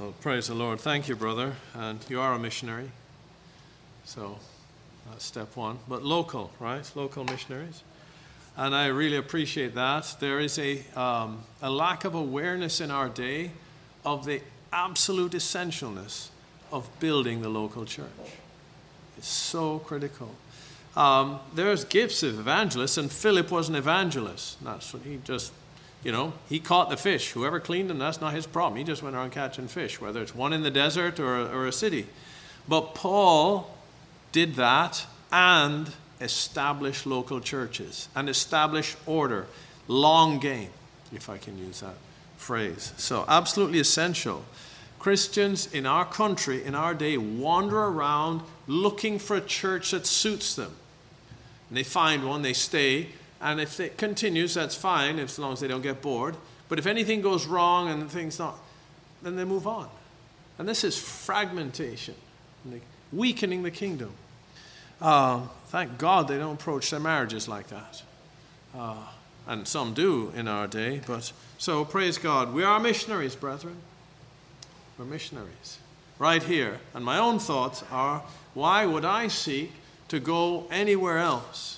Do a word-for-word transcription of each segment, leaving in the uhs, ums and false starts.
Well, praise the Lord. Thank you, brother. And you are a missionary. So that's step one. But local, right? Local missionaries. And I really appreciate that. There is a, um, a lack of awareness in our day of the absolute essentialness of building the local church. It's so critical. Um, there's gifts of evangelists, and Philip was an evangelist. That's what he just... You know, he caught the fish. Whoever cleaned them, that's not his problem. He just went around catching fish, whether it's one in the desert or, or a city. But Paul did that and established local churches and established order. Long game, if I can use that phrase. So absolutely essential. Christians in our country, in our day, wander around looking for a church that suits them. And they find one, they stay. And if it continues, that's fine, as long as they don't get bored. But if anything goes wrong and things not, then they move on. And this is fragmentation, weakening the kingdom. Uh, thank God they don't approach their marriages like that. Uh, and some do in our day. But so praise God. We are missionaries, brethren. We're missionaries. Right here. And my own thoughts are, why would I seek to go anywhere else?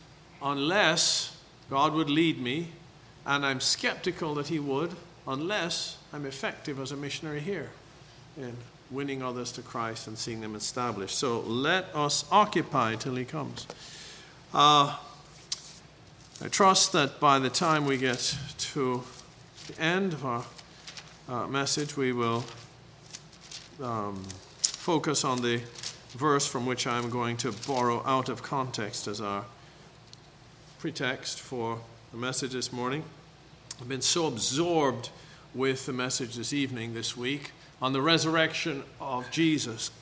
Unless God would lead me, and I'm skeptical that he would, unless I'm effective as a missionary here in winning others to Christ and seeing them established. So let us occupy till he comes. Uh, I trust that by the time we get to the end of our uh, message, we will um, focus on the verse from which I'm going to borrow out of context as our pretext for the message this morning. I've been so absorbed with the message this evening, this week, on the resurrection of Jesus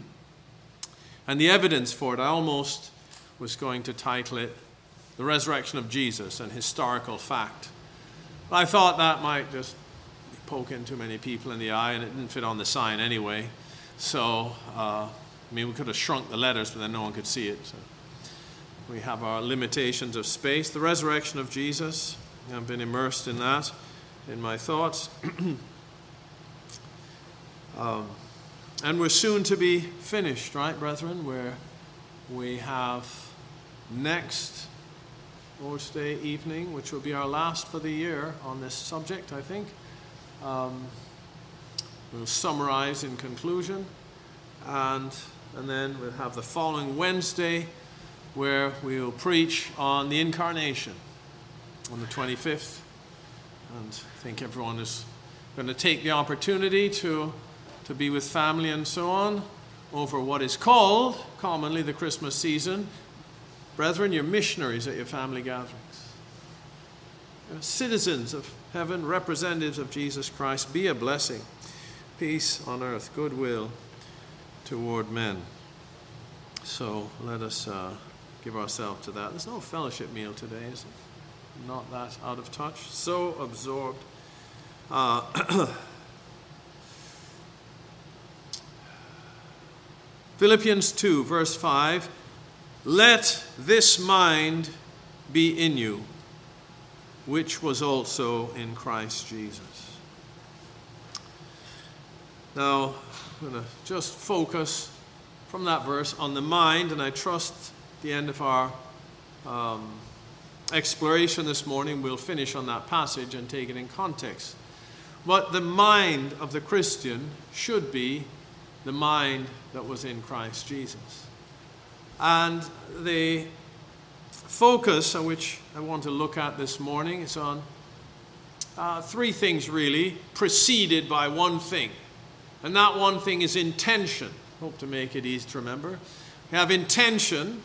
and the evidence for it. I almost was going to title it The Resurrection of Jesus, an Historical Fact. But I thought that might just be poking too many people in the eye, and it didn't fit on the sign anyway. So, uh, I mean, we could have shrunk the letters, but then no one could see it. So. We have our limitations of space. The resurrection of Jesus. I've been immersed in that, in my thoughts. um, and we're soon to be finished, right, brethren? Where we have next Lord's Day evening, which will be our last for the year on this subject, I think. Um, we'll summarize in conclusion. And, and then we'll have the following Wednesday, where we will preach on the incarnation on the twenty-fifth. And I think everyone is going to take the opportunity to, to be with family and so on over what is called commonly the Christmas season. Brethren, you're missionaries at your family gatherings. You're citizens of heaven, representatives of Jesus Christ. Be a blessing. Peace on earth, goodwill toward men. So let us uh, give ourselves to that. There's no fellowship meal today, is it? Not that out of touch. So absorbed. Uh, Philippians two, verse five. Let this mind be in you, which was also in Christ Jesus. Now, I'm going to just focus from that verse on the mind, and I trust the end of our um, exploration this morning we'll finish on that passage and take it in context. But the mind of the Christian should be the mind that was in Christ Jesus. And the focus on which I want to look at this morning is on uh, three things really, preceded by one thing. And that one thing is intention. Hope to make it easy to remember. We have intention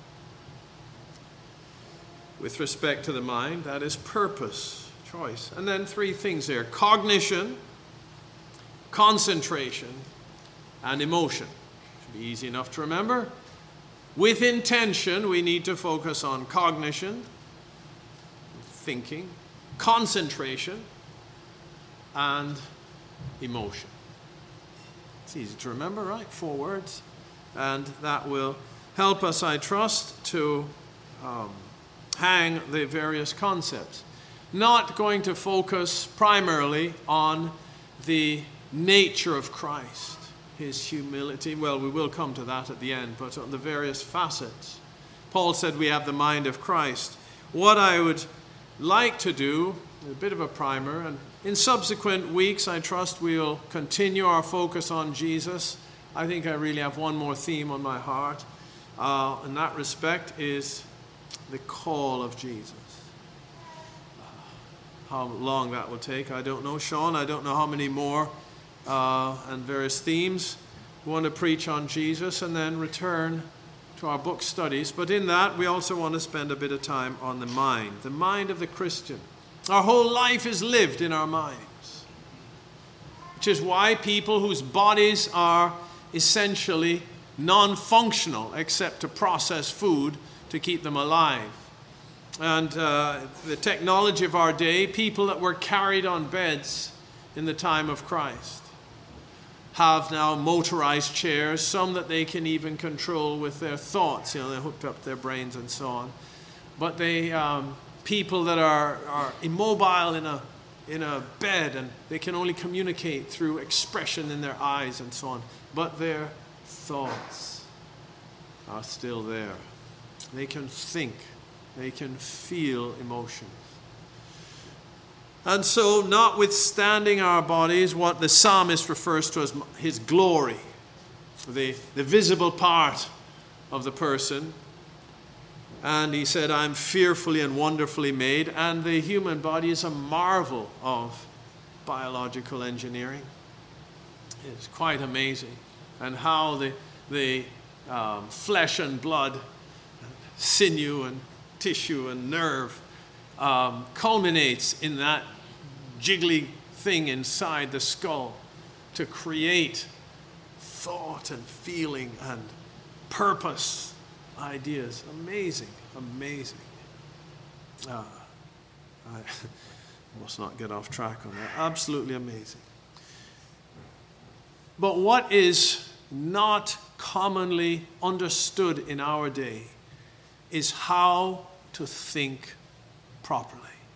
with respect to the mind. That is purpose, choice. And then three things there. Cognition, concentration, and emotion. Should be easy enough to remember. With intention, we need to focus on cognition, thinking, concentration, and emotion. It's easy to remember, right? Four words. And that will help us, I trust, to um, hang the various concepts. Not going to focus primarily on the nature of Christ, his humility. Well, we will come to that at the end, but on the various facets. Paul said we have the mind of Christ. What I would like to do, a bit of a primer, and in subsequent weeks, I trust we'll continue our focus on Jesus. I think I really have one more theme on my heart. Uh, in that respect is the call of Jesus. How long that will take, I don't know. Sean, I don't know how many more uh, and various themes we want to preach on Jesus and then return to our book studies. But in that, we also want to spend a bit of time on the mind, the mind of the Christian. Our whole life is lived in our minds, which is why people whose bodies are essentially non-functional except to process food to keep them alive. And uh, the technology of our day, people that were carried on beds in the time of Christ have now motorized chairs, some that they can even control with their thoughts. You know, they hooked up their brains and so on. But they, um, people that are, are immobile in a, in a bed, and they can only communicate through expression in their eyes and so on. But their thoughts are still there. They can think. They can feel emotions. And so, notwithstanding our bodies, what the psalmist refers to as his glory, the, the visible part of the person. And he said, I'm fearfully and wonderfully made. And the human body is a marvel of biological engineering. It's quite amazing. And how the, the um, flesh and blood, sinew and tissue and nerve um, culminates in that jiggly thing inside the skull to create thought and feeling and purpose, ideas. Amazing, amazing. Ah, I must not get off track on that. Absolutely amazing. But what is not commonly understood in our day is how to think properly.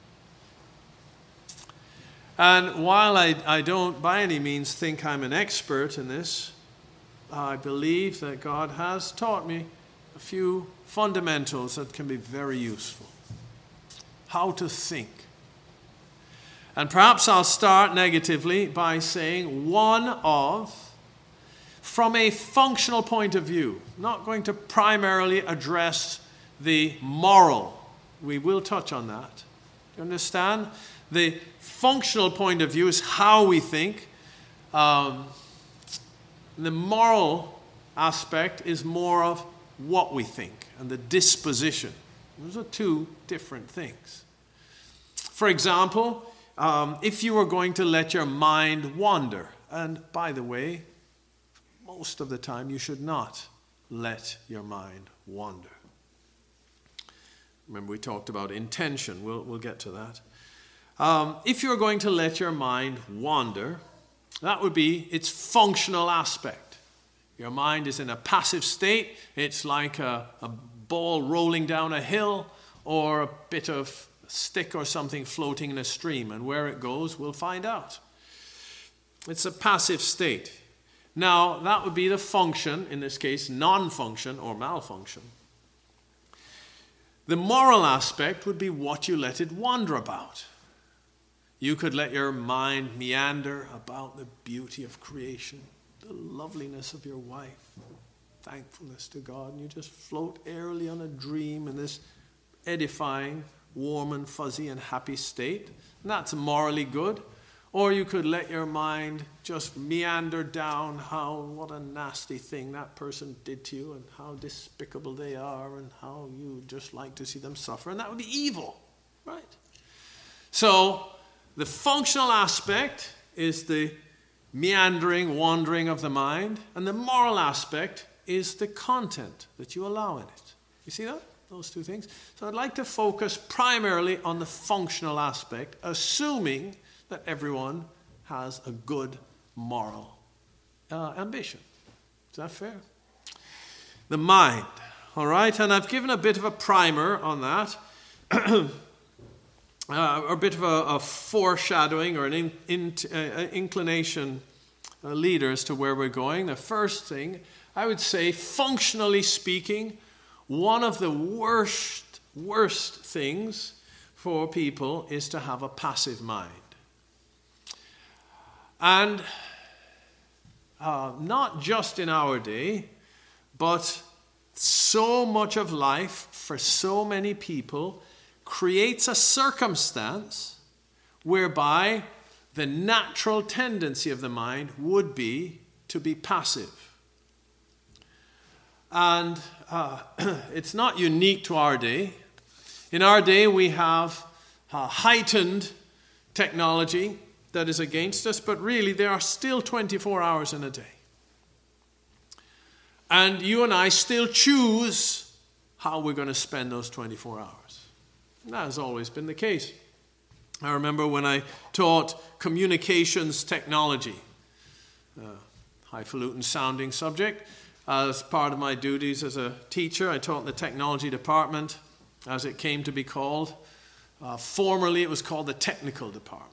And while I, I don't by any means think I'm an expert in this, I believe that God has taught me a few fundamentals that can be very useful. How to think. And perhaps I'll start negatively by saying one of, from a functional point of view, not going to primarily address the moral. We will touch on that. Do you understand? The functional point of view is how we think. Um, the moral aspect is more of what we think and the disposition. Those are two different things. For example, um, if you were going to let your mind wander, and by the way, most of the time you should not let your mind wander. Remember, we talked about intention. We'll, we'll get to that. Um, if you're going to let your mind wander, that would be its functional aspect. Your mind is in a passive state. It's like a, a ball rolling down a hill or a bit of stick or something floating in a stream. And where it goes, we'll find out. It's a passive state. Now, that would be the function, in this case, non-function or malfunction. The moral aspect would be what you let it wander about. You could let your mind meander about the beauty of creation, the loveliness of your wife, thankfulness to God, and you just float airily on a dream in this edifying, warm and fuzzy and happy state. And that's morally good. Or you could let your mind just meander down how, what a nasty thing that person did to you and how despicable they are and how you just like to see them suffer. And that would be evil, right? So the functional aspect is the meandering, wandering of the mind. And the moral aspect is the content that you allow in it. You see that? Those two things. So I'd like to focus primarily on the functional aspect, assuming that everyone has a good moral uh, ambition. Is that fair? The mind, all right? And I've given a bit of a primer on that, uh, a bit of a, a foreshadowing or an in, in, uh, inclination a leader as to where we're going. The first thing, I would say, functionally speaking, one of the worst, worst things for people is to have a passive mind. And uh, not just in our day, but so much of life for so many people creates a circumstance whereby the natural tendency of the mind would be to be passive. And uh, it's not unique to our day. In our day, we have uh, heightened technology that is against us, but really there are still twenty-four hours in a day. And you and I still choose how we're going to spend those twenty-four hours. And that has always been the case. I remember when I taught communications technology, a highfalutin sounding subject. As part of my duties as a teacher, I taught in the technology department, as it came to be called. Uh, formerly, it was called the technical department.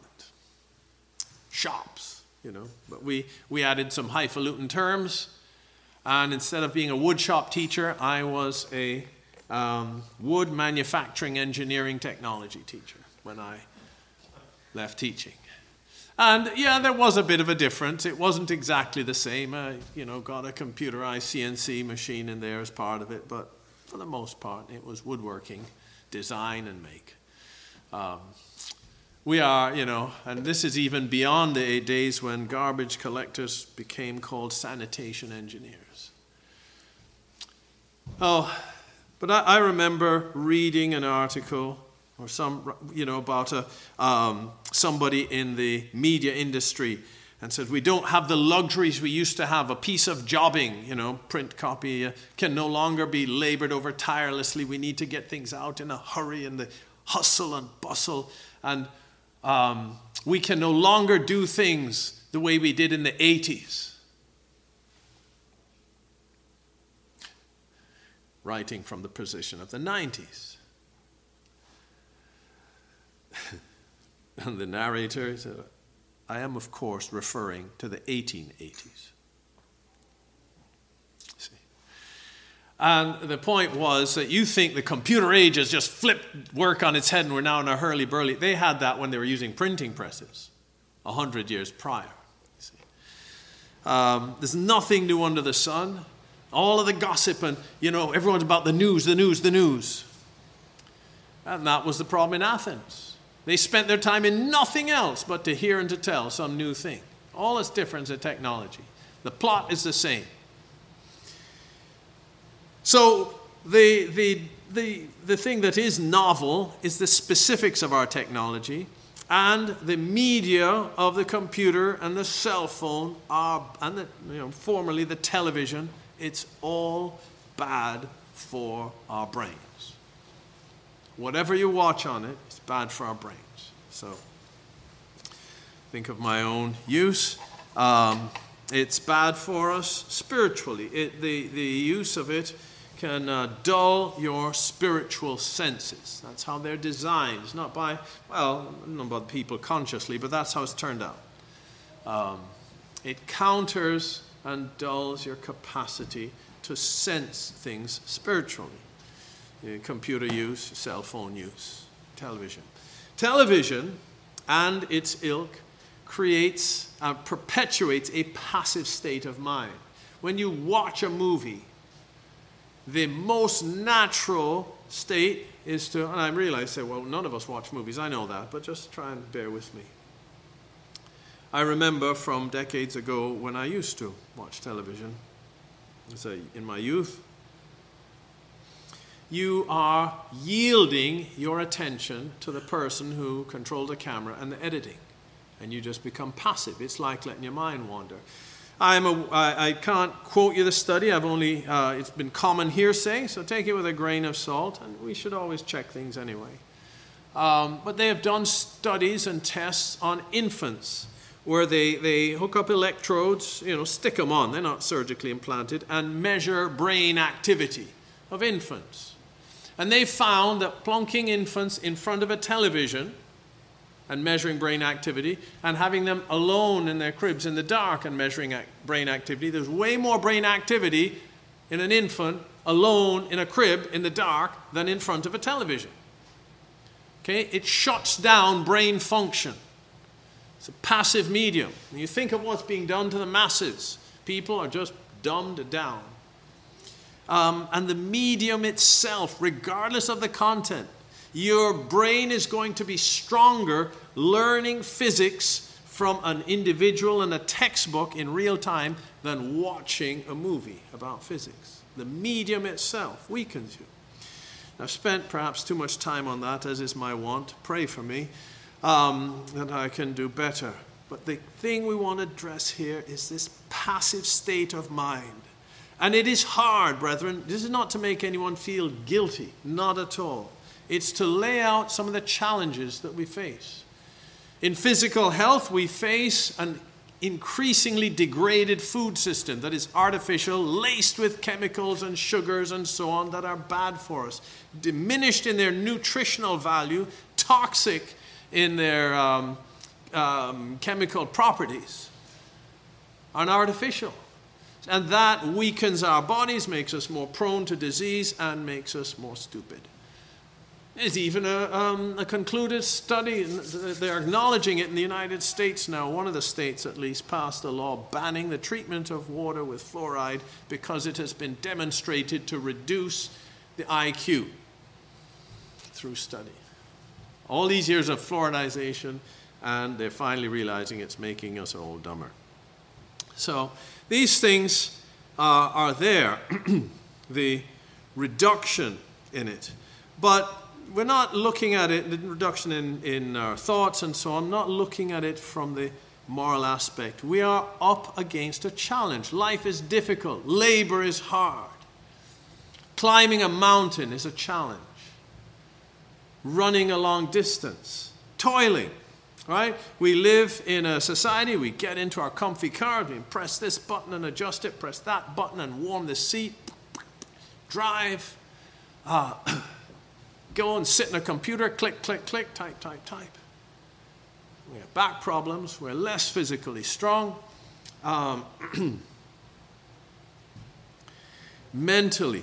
Shops, you know. But we, we added some highfalutin terms. And instead of being a wood shop teacher, I was a um, wood manufacturing engineering technology teacher when I left teaching. And yeah, there was a bit of a difference. It wasn't exactly the same. I, you know, got a computerized C N C machine in there as part of it, but for the most part, it was woodworking, design, and make. Um, we are, you know, and this is even beyond the days when garbage collectors became called sanitation engineers. Oh, but I, I remember reading an article or some, you know, about a, um, somebody in the media industry and said, we don't have the luxuries we used to have. A piece of jobbing, you know, print copy uh, can no longer be labored over tirelessly. We need to get things out in a hurry and the hustle and bustle. And um, we can no longer do things the way we did in the eighties. Writing from the position of the nineties. And the narrator said, I am, of course, referring to the eighteen eighties. See? And the point was that you think the computer age has just flipped work on its head and we're now in a hurly-burly. They had that when they were using printing presses a hundred years prior. See? Um, there's nothing new under the sun. All of the gossip and, you know, everyone's about the news, the news, the news. And that was the problem in Athens. They spent their time in nothing else but to hear and to tell some new thing. All its difference in technology. The plot is the same. So the, the, the, the thing that is novel is the specifics of our technology, and the media of the computer and the cell phone are, and the, you know, formerly the television. It's all bad for our brains. Whatever you watch on it, it's bad for our brains. So, think of my own use. Um, it's bad for us spiritually. It, the, the use of it can uh, dull your spiritual senses. That's how they're designed. It's not by, well, not by people consciously, but that's how it's turned out. Um, it counters and dulls your capacity to sense things spiritually. Computer use, cell phone use, television. Television and its ilk creates and perpetuates a passive state of mind. When you watch a movie, the most natural state is to, and I realize that, well, none of us watch movies, I know that, but just try and bear with me. I remember from decades ago when I used to watch television, so in my youth, you are yielding your attention to the person who controlled the camera and the editing. And you just become passive. It's like letting your mind wander. I'm a, I, I can't quote you the study. I've only, uh, it's been common hearsay, so take it with a grain of salt. And we should always check things anyway. Um, but they have done studies and tests on infants where they, they hook up electrodes, you know, stick them on. They're not surgically implanted, and measure brain activity of infants. And they found that plonking infants in front of a television and measuring brain activity, and having them alone in their cribs in the dark and measuring ac- brain activity. There's way more brain activity in an infant alone in a crib in the dark than in front of a television. Okay? It shuts down brain function. It's a passive medium. When you think of what's being done to the masses, people are just dumbed down. Um, and the medium itself, regardless of the content, your brain is going to be stronger learning physics from an individual in a textbook in real time than watching a movie about physics. The medium itself weakens you. I've spent perhaps too much time on that, as is my wont. Pray for me um, that I can do better. But the thing we want to address here is this passive state of mind. And it is hard, brethren. This is not to make anyone feel guilty, not at all. It's to lay out some of the challenges that we face. In physical health, we face an increasingly degraded food system that is artificial, laced with chemicals and sugars and so on that are bad for us, diminished in their nutritional value, toxic in their um, um, chemical properties, and artificial. And that weakens our bodies, makes us more prone to disease, and makes us more stupid. There's even a, um, a concluded study, they're acknowledging it in the United States now. One of the states at least passed a law banning the treatment of water with fluoride because it has been demonstrated to reduce the I Q through study. All these years of fluoridization, and they're finally realizing it's making us all dumber. So these things uh, are there, the reduction in it. But we're not looking at it, the reduction in, in our thoughts and so on, not looking at it from the moral aspect. We are up against a challenge. Life is difficult. Labor is hard. Climbing a mountain is a challenge. Running a long distance. Toiling. Right? We live in a society, we get into our comfy car, we press this button and adjust it, press that button and warm the seat, drive, uh, go and sit in a computer, click, click, click, type, type, type. We have back problems, we're less physically strong. Um, mentally,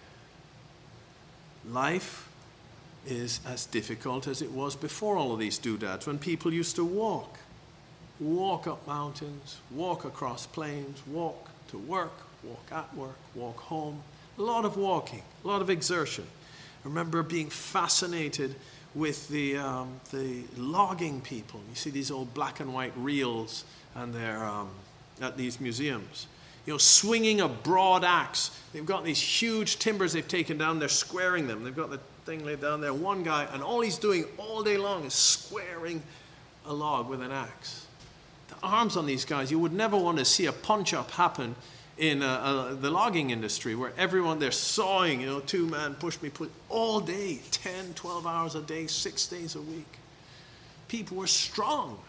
life is as difficult as it was before all of these doodads, when people used to walk. Walk up mountains, walk across plains, walk to work, walk at work, walk home. A lot of walking, a lot of exertion. I remember being fascinated with the, um, the logging people. You see these old black and white reels and they're um, at these museums. You know, swinging a broad axe. They've got these huge timbers they've taken down, they're squaring them. They've got the thing laid down there. One guy, and all he's doing all day long is squaring a log with an axe. The arms on these guys, you would never want to see a punch-up happen in uh, uh, the logging industry where everyone, they're sawing, you know, two-man, push me, push, all day, ten, twelve hours a day, six days a week. People were strong.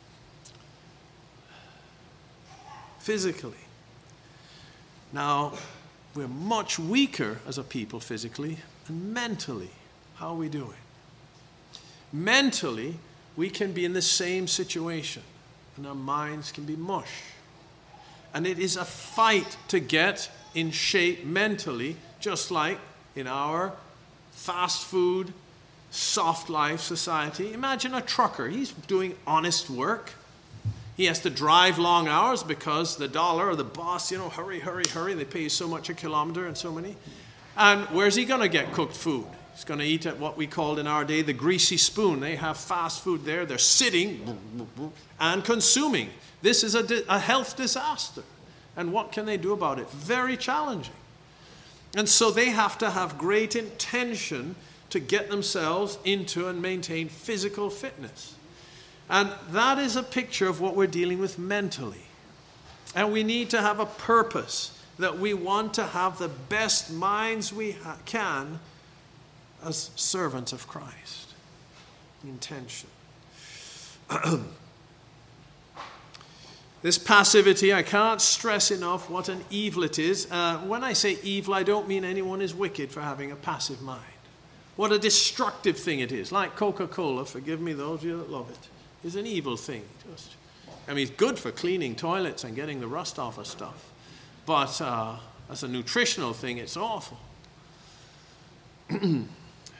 Physically. Now, we're much weaker as a people physically and mentally. How are we doing? Mentally, we can be in the same situation and our minds can be mush. And it is a fight to get in shape mentally, just like in our fast food, soft life society. Imagine a trucker. He's doing honest work. He has to drive long hours because the dollar or the boss, you know, hurry, hurry, hurry. They pay you so much a kilometer and so many. And where's he going to get cooked food? He's going to eat at what we called in our day the greasy spoon. They have fast food there. They're sitting and consuming. This is a, di- a health disaster. And what can they do about it? Very challenging. And so they have to have great intention to get themselves into and maintain physical fitness. And that is a picture of what we're dealing with mentally. And we need to have a purpose that we want to have the best minds we ha- can as servants of Christ. Intention. This passivity, I can't stress enough what an evil it is. Uh, when I say evil, I don't mean anyone is wicked for having a passive mind. What a destructive thing it is. Like Coca-Cola, forgive me those of you that love it, is an evil thing. Just, I mean, it's good for cleaning toilets and getting the rust off of stuff. But uh, as a nutritional thing, it's awful. Hey,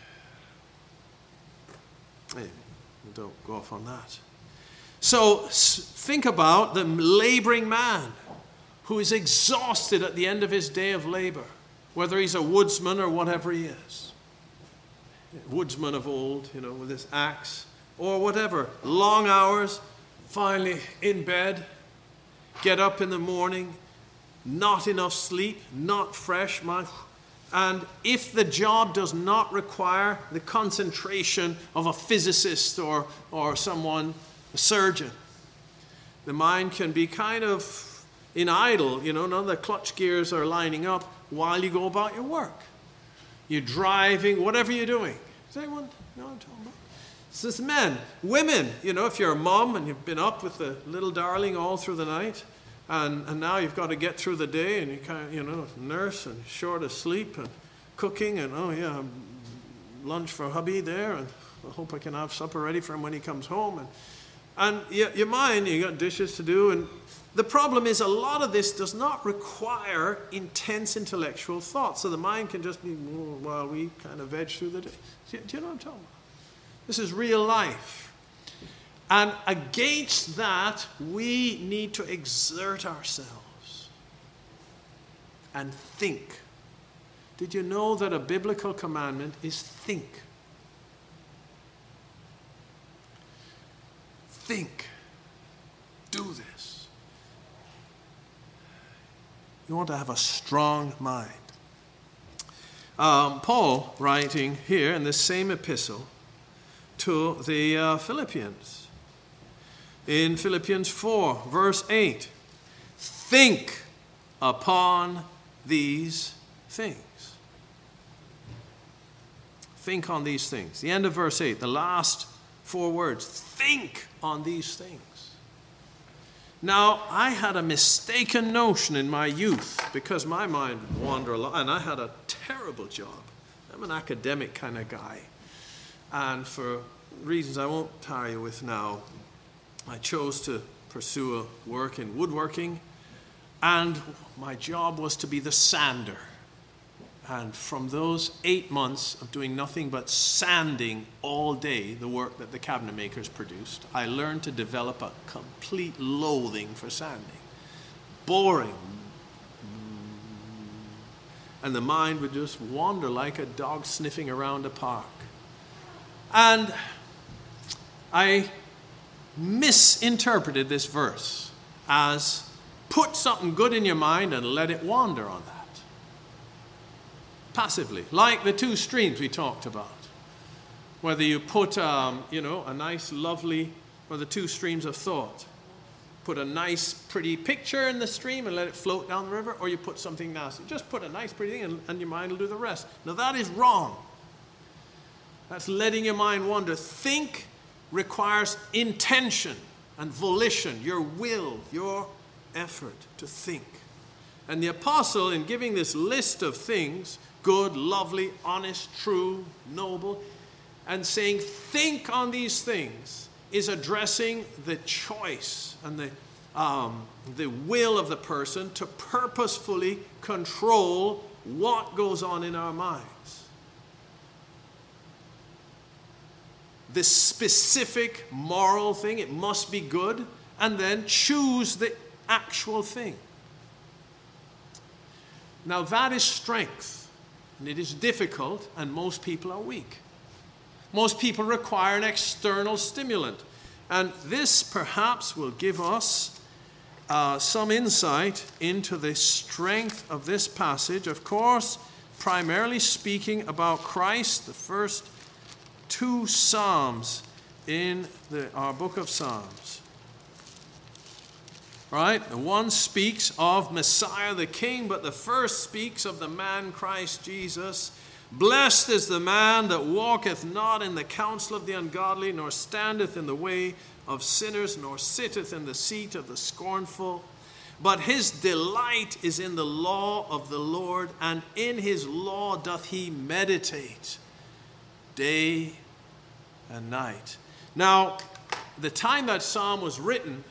don't go off on that. So think about the laboring man who is exhausted at the end of his day of labor, whether he's a woodsman or whatever he is. Woodsman of old, you know, with his axe or whatever. Long hours, finally in bed, get up in the morning, not enough sleep, not fresh. My, and if the job does not require the concentration of a physicist or, or someone, a surgeon, the mind can be kind of in idle, you know, none of the clutch gears are lining up while you go about your work. You're driving, whatever you're doing. Does anyone know what I'm talking about? This is men. Women, you know, if you're a mom and you've been up with the little darling all through the night, and, and now you've got to get through the day, and you kind of, you know, nurse and short of sleep and cooking, and oh yeah, lunch for hubby there, and I hope I can have supper ready for him when he comes home. And, and you, your mind, you got dishes to do, and the problem is a lot of this does not require intense intellectual thought. So the mind can just be, while we kind of veg through the day. Do you know what I'm talking about? This is real life. And against that, we need to exert ourselves and think. Did you know that a biblical commandment is think? Think. Do this. You want to have a strong mind. Um, Paul, writing here in this same epistle to the uh, Philippians, in Philippians four, verse eight, think upon these things. Think on these things. The end of verse eight, the last four words, think on these things. Now, I had a mistaken notion in my youth because my mind wandered a lot, and I had a terrible job. I'm an academic kind of guy. And for reasons I won't tire you with now, I chose to pursue a work in woodworking, and my job was to be the sander. And from those eight months of doing nothing but sanding all day, the work that the cabinet makers produced, I learned to develop a complete loathing for sanding. Boring. And the mind would just wander like a dog sniffing around a park. And I misinterpreted this verse as put something good in your mind and let it wander on that. Passively, like the two streams we talked about. Whether you put, um, you know, a nice, lovely, or the two streams of thought. Put a nice, pretty picture in the stream and let it float down the river, or you put something nasty. Just put a nice, pretty thing and, and your mind will do the rest. Now that is wrong. That's letting your mind wander. Think requires intention and volition, your will, your effort to think. And the apostle, in giving this list of things, good, lovely, honest, true, noble, and saying, think on these things, is addressing the choice and the, um, the will of the person to purposefully control what goes on in our minds. This specific moral thing, it must be good, and then choose the actual thing. Now that is strength. And it is difficult, and most people are weak. Most people require an external stimulant. And this perhaps will give us uh, some insight into the strength of this passage. Of course, primarily speaking about Christ, the first two Psalms in the, our book of Psalms. Right? The one speaks of Messiah the King, but the first speaks of the man Christ Jesus. Blessed is the man that walketh not in the counsel of the ungodly, nor standeth in the way of sinners, nor sitteth in the seat of the scornful. But his delight is in the law of the Lord, and in his law doth he meditate day and night. Now, the time that psalm was written,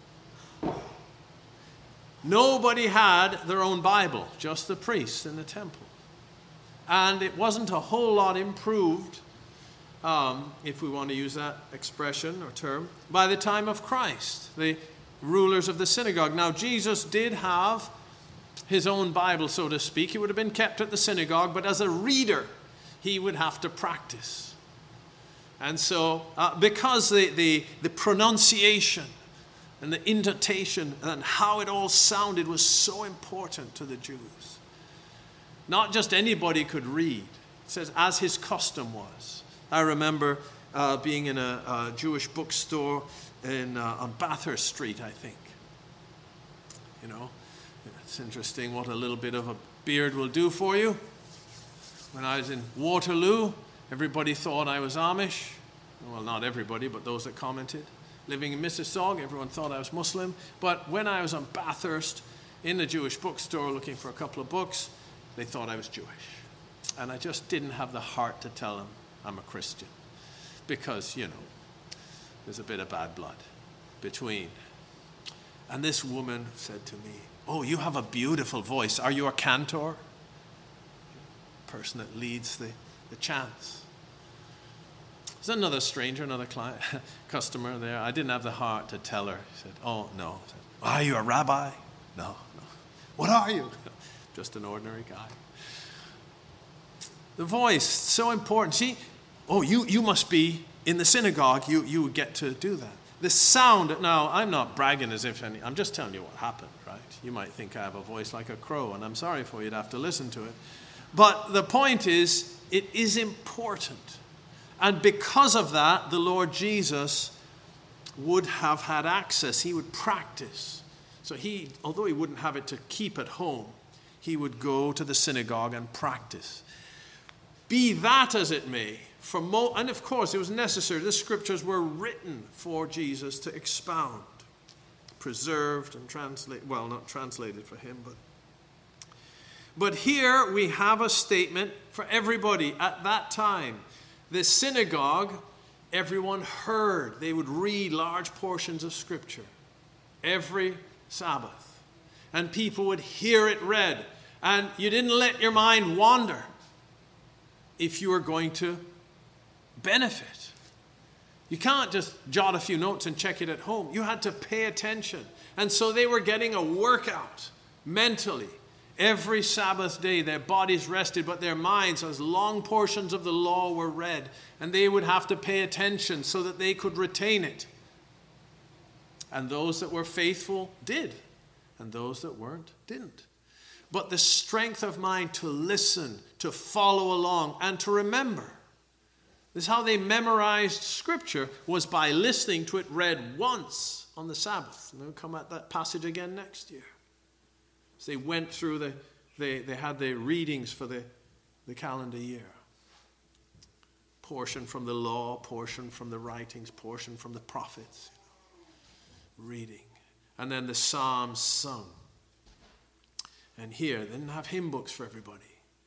nobody had their own Bible, just the priests in the temple. And it wasn't a whole lot improved, um, if we want to use that expression or term, by the time of Christ, the rulers of the synagogue. Now, Jesus did have his own Bible, so to speak. He would have been kept at the synagogue, but as a reader, he would have to practice. And so, uh, because the, the, the pronunciation and the intonation and how it all sounded was so important to the Jews. Not just anybody could read. It says, as his custom was. I remember uh, being in a, a Jewish bookstore in, uh, on Bathurst Street, I think. You know, it's interesting what a little bit of a beard will do for you. When I was in Waterloo, everybody thought I was Amish. Well, not everybody, but those that commented. Living in Mississauga, everyone thought I was Muslim. But when I was on Bathurst in the Jewish bookstore looking for a couple of books, they thought I was Jewish. And I just didn't have the heart to tell them I'm a Christian. Because, you know, there's a bit of bad blood between. And this woman said to me, oh, you have a beautiful voice. Are you a cantor? Person that leads the, the chants. There's another stranger, another client, customer there. I didn't have the heart to tell her. She said, oh, no. I said, are you a rabbi? No, no. What are you? Just an ordinary guy. The voice, so important. See, oh, you, you must be in the synagogue. You, you get to do that. The sound, now, I'm not bragging as if any, I'm just telling you what happened, right? You might think I have a voice like a crow, and I'm sorry for you to have to listen to it. But the point is, it is important. And because of that, the Lord Jesus would have had access. He would practice. So he, although he wouldn't have it to keep at home, he would go to the synagogue and practice. Be that as it may, for mo- and of course it was necessary. The scriptures were written for Jesus to expound, preserved and translated. Well, not translated for him, but but here we have a statement for everybody at that time. The synagogue, everyone heard. They would read large portions of scripture every Sabbath, and people would hear it read. And you didn't let your mind wander if you were going to benefit. You can't just jot a few notes and check it at home. You had to pay attention. And so they were getting a workout mentally. Every Sabbath day, their bodies rested, but their minds, as long portions of the law were read, and they would have to pay attention so that they could retain it. And those that were faithful did, and those that weren't didn't. But the strength of mind to listen, to follow along, and to remember. This is how they memorized Scripture, was by listening to it read once on the Sabbath. And they'll come at that passage again next year. So they went through the, they, they had the readings for the, the calendar year. Portion from the law, portion from the writings, portion from the prophets. Reading. And then the Psalms sung. And here, they didn't have hymn books for everybody.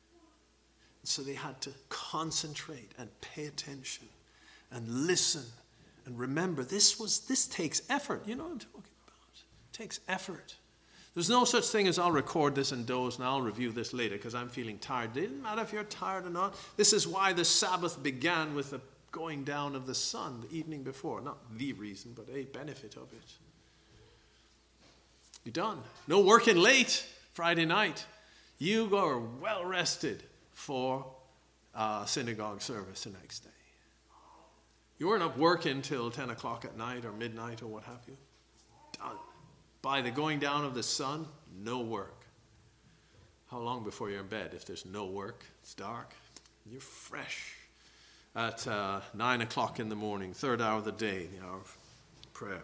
So they had to concentrate and pay attention and listen and remember. This was this takes effort. You know what I'm talking about? It takes effort. There's no such thing as I'll record this and doze and I'll review this later because I'm feeling tired. It doesn't matter if you're tired or not. This is why the Sabbath began with the going down of the sun the evening before. Not the reason, but a benefit of it. You're done. No working late Friday night. You are well rested for uh, synagogue service the next day. You weren't up working till ten o'clock at night or midnight or what have you. Done. By the going down of the sun, no work. How long before you're in bed? If there's no work, it's dark, you're fresh. At uh, nine o'clock in the morning, third hour of the day, the hour of prayer.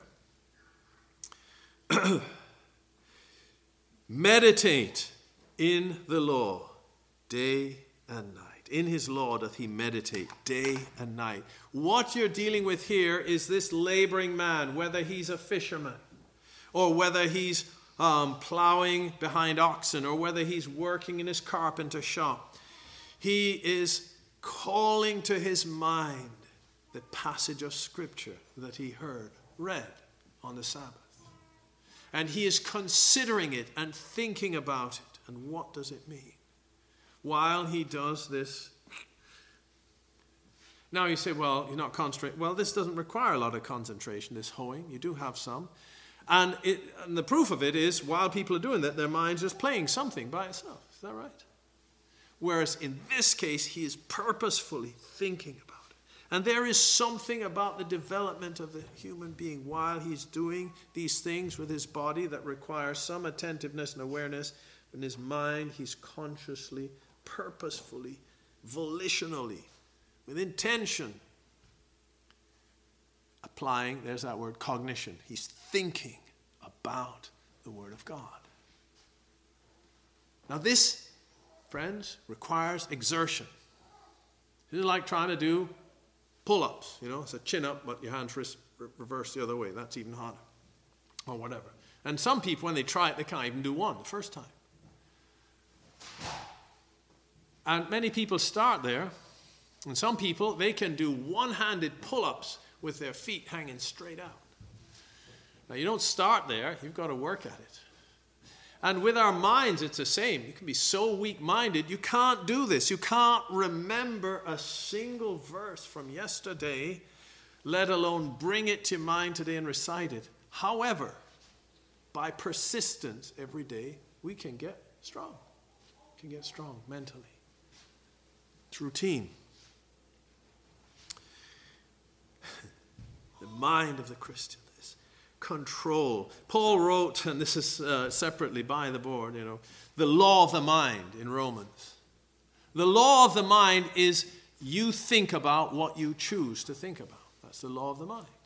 Meditate in the law day and night. In his law doth he meditate day and night. What you're dealing with here is this laboring man, whether he's a fisherman or whether he's um, plowing behind oxen or whether he's working in his carpenter shop. He is calling to his mind the passage of Scripture that he heard read on the Sabbath. And he is considering it and thinking about it. And what does it mean? While he does this. Now you say, well, you're not concentrating. Well, this doesn't require a lot of concentration, this hoeing. You do have some. And, it, and the proof of it is, while people are doing that, their mind's just playing something by itself. Is that right? Whereas in this case, he is purposefully thinking about it. And there is something about the development of the human being while he's doing these things with his body that requires some attentiveness and awareness. In his mind, he's consciously, purposefully, volitionally, with intention, applying, there's that word, cognition. He's thinking about the Word of God. Now this, friends, requires exertion. It's like trying to do pull-ups. You know, it's a chin-up, but your hands re- reverse the other way. That's even harder. Or whatever. And some people, when they try it, they can't even do one the first time. And many people start there. And some people, they can do one-handed pull-ups with their feet hanging straight out. Now, you don't start there. You've got to work at it. And with our minds, it's the same. You can be so weak-minded, you can't do this. You can't remember a single verse from yesterday, let alone bring it to mind today and recite it. However, by persistence every day, we can get strong. We can get strong mentally. It's routine. The mind of the Christian is control. Paul wrote, and this is uh, separately by the board, you know, the law of the mind in Romans. The law of the mind is you think about what you choose to think about. That's the law of the mind.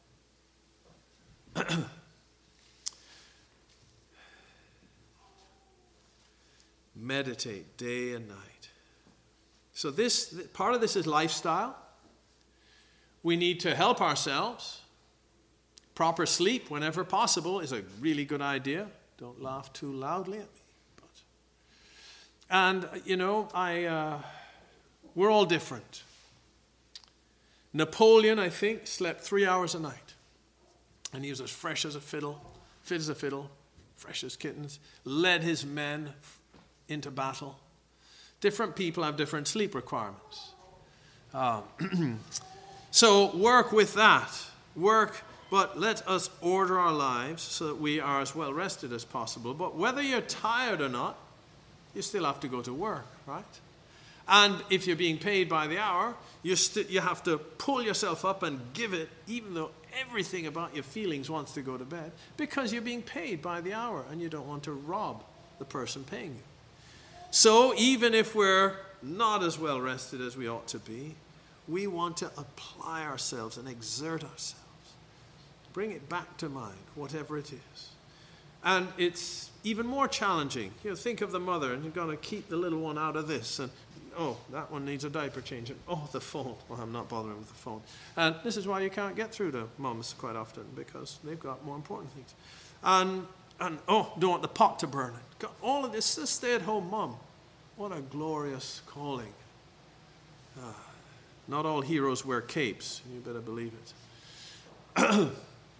Meditate day and night. So this, part of this is lifestyle. We need to help ourselves. Proper sleep whenever possible is a really good idea. Don't laugh too loudly at me. But. And, you know, I uh, we're all different. Napoleon, I think, slept three hours a night. And he was as fresh as a fiddle, fit as a fiddle, fresh as kittens, led his men into battle. Different people have different sleep requirements. Uh, so work with that. Work, but let us order our lives so that we are as well rested as possible. But whether you're tired or not, you still have to go to work, right? And if you're being paid by the hour, you st- you have to pull yourself up and give it, even though everything about your feelings wants to go to bed, because you're being paid by the hour and you don't want to rob the person paying you. So even if we're not as well rested as we ought to be, we want to apply ourselves and exert ourselves. Bring it back to mind, whatever it is. And it's even more challenging. You know, think of the mother, and you're going to keep the little one out of this. And, oh, that one needs a diaper change. And, oh, the phone. Well, I'm not bothering with the phone. And this is why you can't get through to mums quite often, because they've got more important things. And, and oh, don't want the pot to burn. Got all of this, this stay-at-home mom. What a glorious calling. Ah, not all heroes wear capes. You better believe it.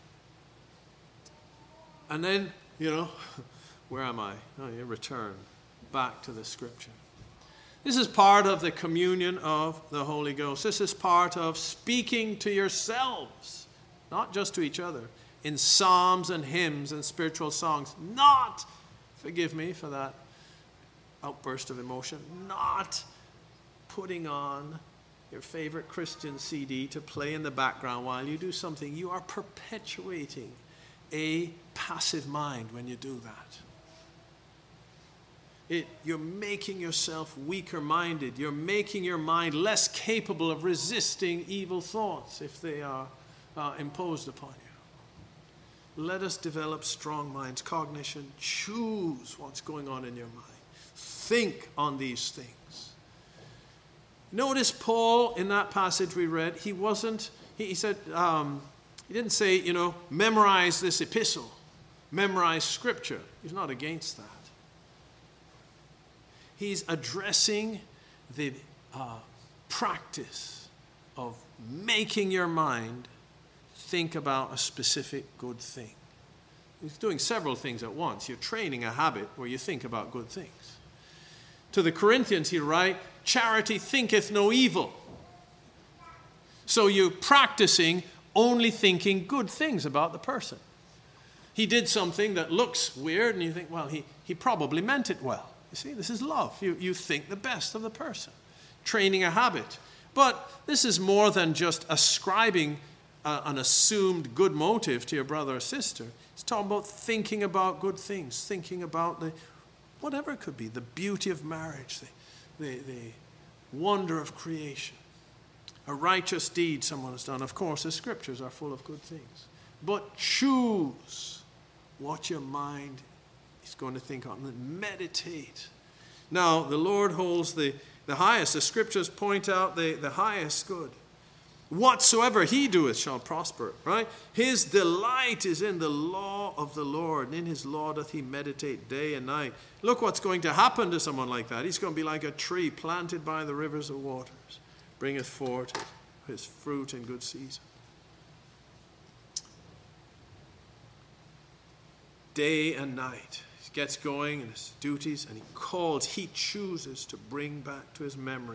And then, you know, where am I? Oh, you return back to the Scripture. This is part of the communion of the Holy Ghost. This is part of speaking to yourselves, not just to each other, in psalms and hymns and spiritual songs. Not, forgive me for that outburst of emotion, not putting on your favorite Christian C D to play in the background while you do something. You are perpetuating a passive mind when you do that. It, you're making yourself weaker-minded. You're making your mind less capable of resisting evil thoughts if they are uh, imposed upon you. Let us develop strong minds, cognition. Choose what's going on in your mind. Think on these things. Notice Paul, in that passage we read, he wasn't, he, he said, um, he didn't say, you know, memorize this epistle, memorize Scripture. He's not against that. He's addressing the uh, practice of making your mind think about a specific good thing. He's doing several things at once. You're training a habit where you think about good things. To the Corinthians, he writes, charity thinketh no evil. So you're practicing only thinking good things about the person. He did something that looks weird, and you think, well, he, he probably meant it well. You see, this is love. You, you think the best of the person. Training a habit. But this is more than just ascribing a, an assumed good motive to your brother or sister. It's talking about thinking about good things, thinking about the, whatever it could be, the beauty of marriage, the, the, the wonder of creation, a righteous deed someone has done. Of course, the scriptures are full of good things. But choose what your mind is going to think on and meditate. Now, the Lord holds the, the highest. The scriptures point out the, the highest good. Whatsoever he doeth shall prosper, right? His delight is in the law of the Lord, and in his law doth he meditate day and night. Look what's going to happen to someone like that. He's going to be like a tree planted by the rivers of waters, bringeth forth his fruit in good season. Day and night. He gets going in his duties, and he calls, he chooses to bring back to his memory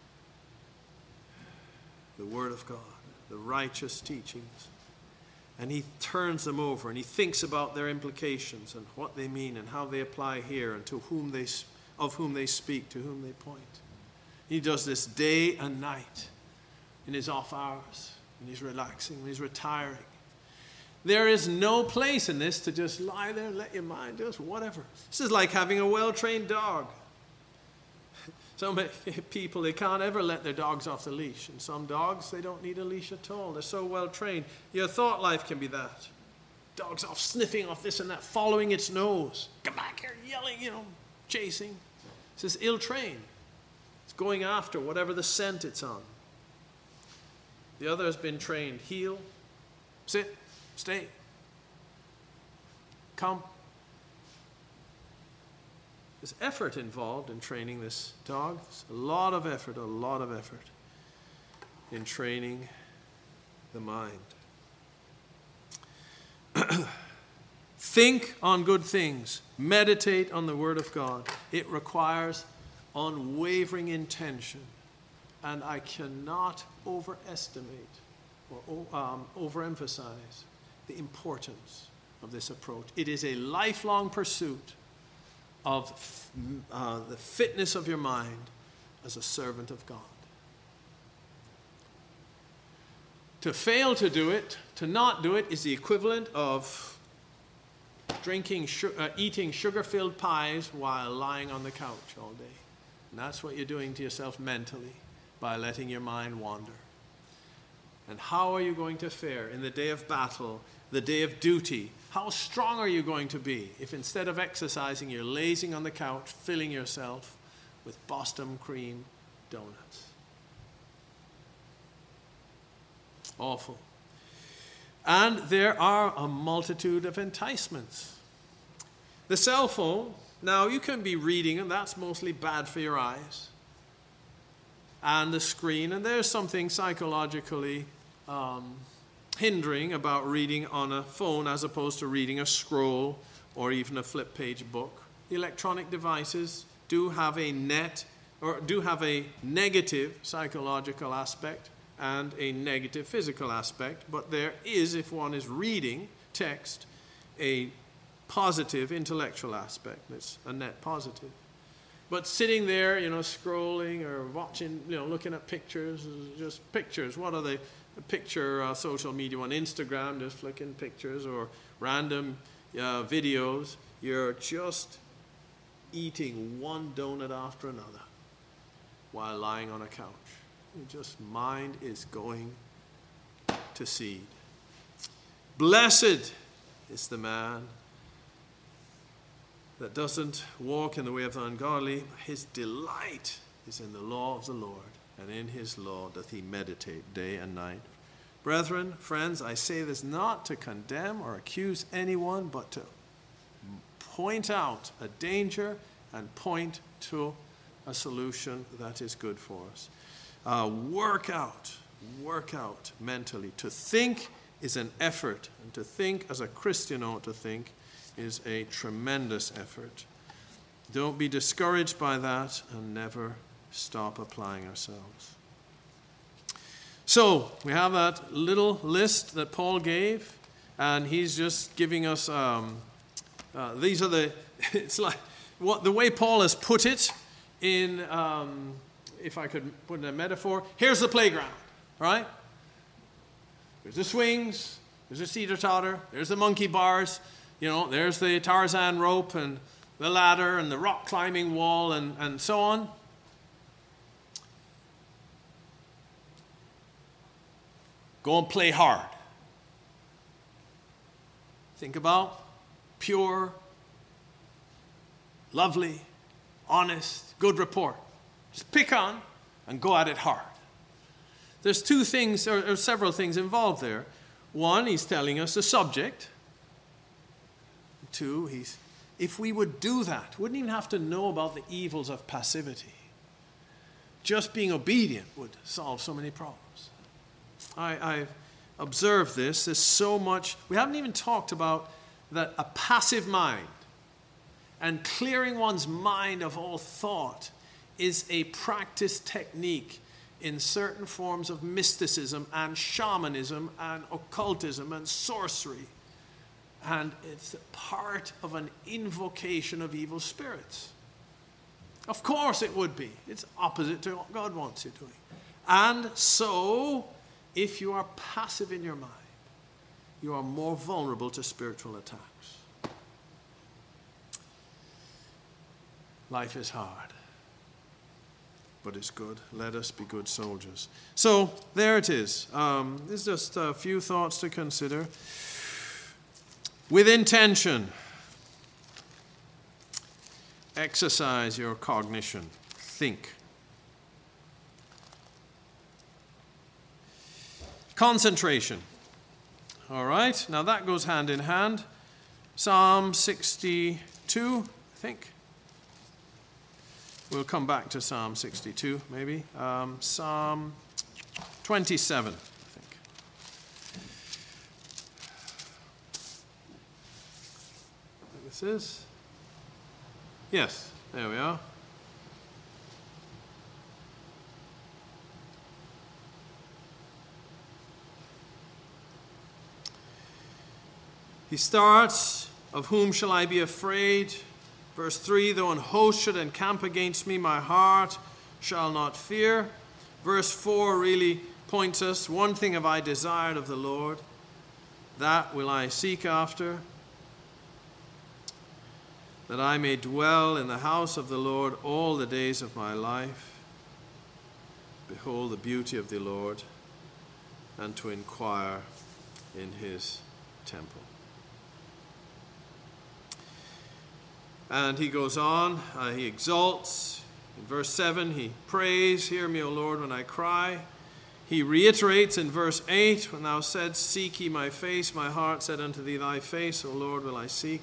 the Word of God, the righteous teachings. And he turns them over, and he thinks about their implications and what they mean and how they apply here and to whom they, of whom they speak, to whom they point. He does this day and night in his off hours, when he's relaxing, when he's retiring. There is no place in this to just lie there and let your mind do whatever. This is like having a well-trained dog. Some people, they can't ever let their dogs off the leash. And some dogs, they don't need a leash at all. They're so well trained. Your thought life can be that. Dog's off sniffing off this and that, following its nose. Come back here, yelling, you know, chasing. This is ill-trained. It's going after whatever the scent it's on. The other has been trained. Heel, sit, stay, come. There's effort involved in training this dog. There's a lot of effort, a lot of effort in training the mind. Think on good things. Meditate on the Word of God. It requires unwavering intention. And I cannot overestimate or um, overemphasize the importance of this approach. It is a lifelong pursuit of uh, the fitness of your mind as a servant of God. To fail to do it, to not do it, is the equivalent of drinking, uh, eating sugar-filled pies while lying on the couch all day. And that's what you're doing to yourself mentally by letting your mind wander. And how are you going to fare in the day of battle, the day of duty? How strong are you going to be if instead of exercising, you're lazing on the couch, filling yourself with Boston cream donuts? Awful. And there are a multitude of enticements. The cell phone, now you can be reading, and that's mostly bad for your eyes. And the screen, and there's something psychologically um, hindering about reading on a phone as opposed to reading a scroll or even a flip page book. The electronic devices do have a net or do have a negative psychological aspect and a negative physical aspect, but there is, if one is reading text, a positive intellectual aspect. It's a net positive. But sitting there, you know, scrolling or watching, you know, looking at pictures, just pictures. What are they? A picture, uh, social media on Instagram, just flicking pictures or random uh, videos. You're just eating one donut after another while lying on a couch. You just mind is going to seed. Blessed is the man that doesn't walk in the way of the ungodly. His delight is in the law of the Lord, and in his law doth he meditate day and night. Brethren, friends, I say this not to condemn or accuse anyone, but to point out a danger and point to a solution that is good for us. Uh, work out, work out mentally. To think is an effort, and to think as a Christian ought to think is a tremendous effort. Don't be discouraged by that, and never stop applying ourselves. So, we have that little list that Paul gave, and he's just giving us, um, uh, these are the, it's like, what the way Paul has put it in, um, if I could put in a metaphor, here's the playground, right? There's the swings, there's the teeter-totter, there's the monkey bars, you know, there's the Tarzan rope and the ladder and the rock climbing wall and, and so on. Go and play hard. Think about pure, lovely, honest, good report. Just pick on and go at it hard. There's two things, or, or several things involved there. One, he's telling us the subject. Two, he's, if we would do that, wouldn't even have to know about the evils of passivity. Just being obedient would solve so many problems. I, I've observed this. There's so much. We haven't even talked about that a passive mind and clearing one's mind of all thought is a practiced technique in certain forms of mysticism and shamanism and occultism and sorcery. And it's part of an invocation of evil spirits. Of course it would be. It's opposite to what God wants you doing. And so, if you are passive in your mind, you are more vulnerable to spiritual attacks. Life is hard, but it's good. Let us be good soldiers. So, there it is. Um, there's just a few thoughts to consider. With intention, exercise your cognition. Think. Concentration. All right, now that goes hand in hand. Psalm sixty-two, I think. We'll come back to Psalm sixty-two, maybe. Um, Psalm twenty-seven, I think. This is? Yes, there we are. He starts, of whom shall I be afraid? Verse three, though an host should encamp against me, my heart shall not fear. Verse four really points us, one thing have I desired of the Lord, that will I seek after, that I may dwell in the house of the Lord all the days of my life. Behold the beauty of the Lord, and to inquire in his temple. And he goes on, uh, he exalts. In verse seven, he prays, hear me, O Lord, when I cry. He reiterates in verse eight, when thou saidst, seek ye my face, my heart said unto thee, thy face, O Lord, will I seek.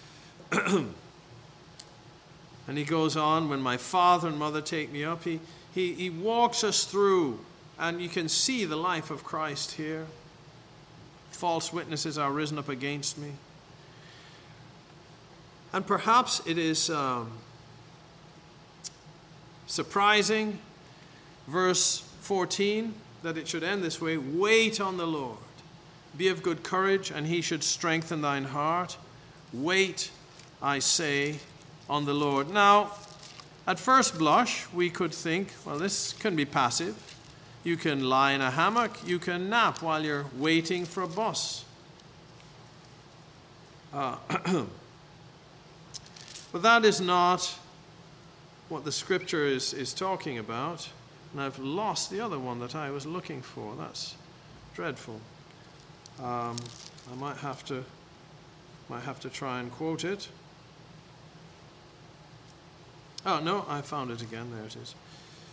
And he goes on, when my father and mother take me up, he, he, he walks us through, and you can see the life of Christ here. False witnesses are risen up against me. And perhaps it is um, surprising, verse fourteen, that it should end this way. Wait on the Lord. Be of good courage, and he should strengthen thine heart. Wait, I say, on the Lord. Now, at first blush, we could think, well, this can be passive. You can lie in a hammock. You can nap while you're waiting for a bus. Uh, but that is not what the scripture is, is talking about. And I've lost the other one that I was looking for. That's dreadful. Um, I might have to, might have to try and quote it. Oh, no, I found it again. There it is.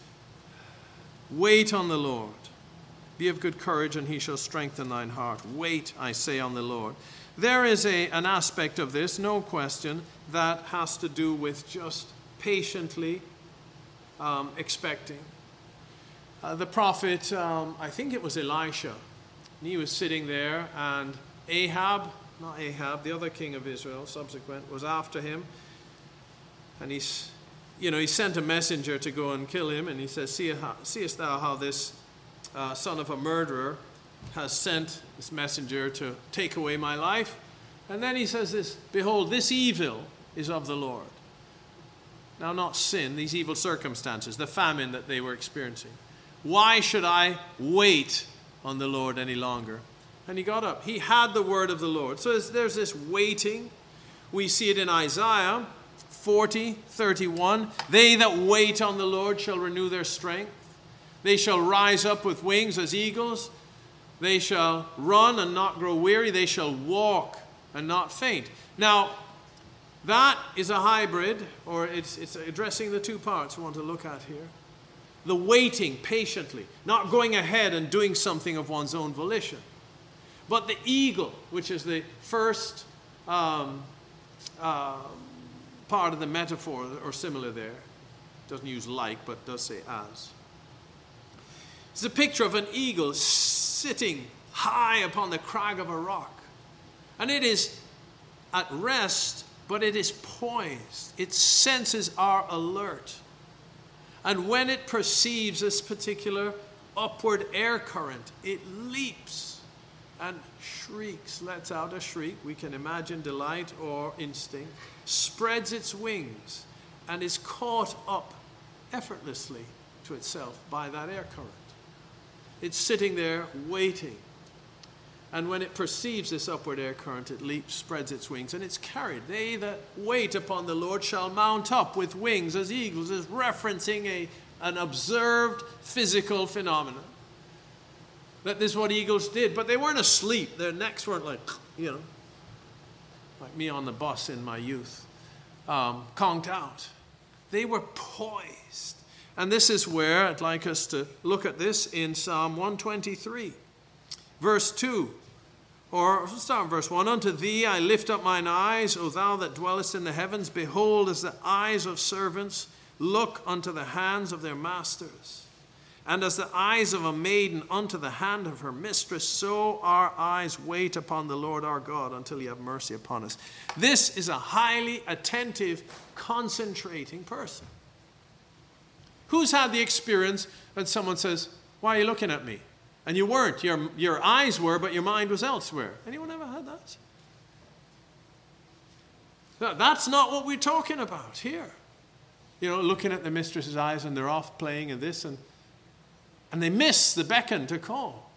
Wait on the Lord. Be of good courage, and he shall strengthen thine heart. Wait, I say, on the Lord. There is a, an aspect of this, no question, that has to do with just patiently um, expecting. uh, the prophet, um, I think it was Elisha, and he was sitting there, and Ahab, not Ahab, the other king of Israel, subsequent, was after him. And he's, you know, he sent a messenger to go and kill him, and he says, See how, seest thou how this uh, son of a murderer has sent this messenger to take away my life? And then he says this, behold, this evil is of the Lord. Now, not sin, these evil circumstances, the famine that they were experiencing. Why should I wait on the Lord any longer? And he got up. He had the word of the Lord. So there's this waiting. We see it in Isaiah forty, thirty-one. They that wait on the Lord shall renew their strength. They shall rise up with wings as eagles. They shall run and not grow weary. They shall walk and not faint. Now, that is a hybrid, or it's, it's addressing the two parts we want to look at here. The waiting patiently, not going ahead and doing something of one's own volition. But the eagle, which is the first um, uh, part of the metaphor, or similar there, doesn't use like, but does say as. It's a picture of an eagle sitting high upon the crag of a rock. And it is at rest, but it is poised. Its senses are alert. And when it perceives this particular upward air current, it leaps and shrieks, lets out a shriek. We can imagine delight or instinct, spreads its wings, and is caught up effortlessly to itself by that air current. It's sitting there waiting. And when it perceives this upward air current, it leaps, spreads its wings, and it's carried. They that wait upon the Lord shall mount up with wings as eagles, is referencing a, an observed physical phenomenon. That this is what eagles did. But they weren't asleep. Their necks weren't like, you know, like me on the bus in my youth, um, conked out. They were poised. And this is where I'd like us to look at this in Psalm one twenty-three. Verse two, or let's start in verse one. Unto thee I lift up mine eyes, O thou that dwellest in the heavens. Behold, as the eyes of servants look unto the hands of their masters, and as the eyes of a maiden unto the hand of her mistress, so our eyes wait upon the Lord our God until he have mercy upon us. This is a highly attentive, concentrating person. Who's had the experience that someone says, why are you looking at me? And you weren't. Your, your eyes were, but your mind was elsewhere. Anyone ever had that? No, that's not what we're talking about here. You know, looking at the mistress's eyes and they're off playing and this, and, and they miss the beckon to call.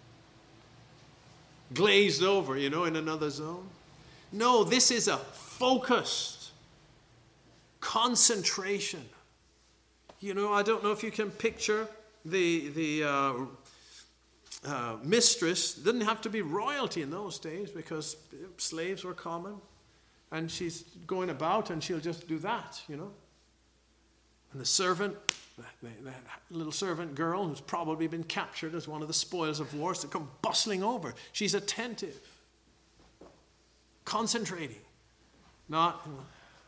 Glazed over, you know, in another zone. No, this is a focused concentration. You know, I don't know if you can picture the, the uh, uh, mistress. Didn't have to be royalty in those days because slaves were common. And she's going about and she'll just do that, you know. And the servant, the, the little servant girl who's probably been captured as one of the spoils of war, to come bustling over. She's attentive, concentrating, not... You know,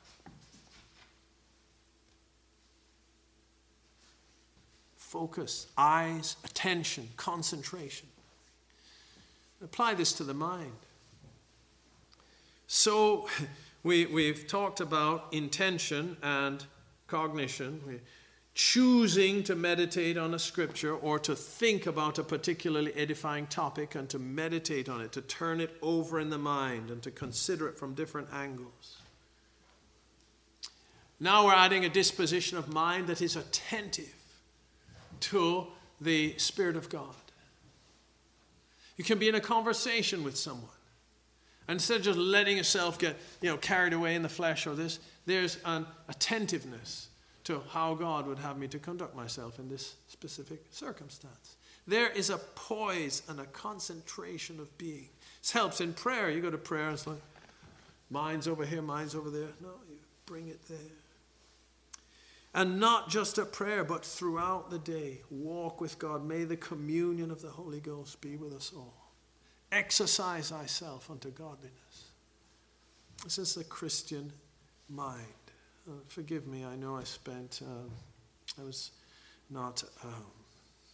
focus, eyes, attention, concentration. Apply this to the mind. So we, we've talked about intention and cognition. We're choosing to meditate on a scripture or to think about a particularly edifying topic and to meditate on it, to turn it over in the mind and to consider it from different angles. Now we're adding a disposition of mind that is attentive to the Spirit of God. You can be in a conversation with someone. And instead of just letting yourself get, you know, carried away in the flesh or this, there's an attentiveness to how God would have me to conduct myself in this specific circumstance. There is a poise and a concentration of being. This helps in prayer. You go to prayer and it's like, mind's over here, mind's over there. No, you bring it there. And not just at prayer, but throughout the day, walk with God. May the communion of the Holy Ghost be with us all. Exercise thyself unto godliness. This is the Christian mind. Uh, forgive me, I know I spent, um, I was not um,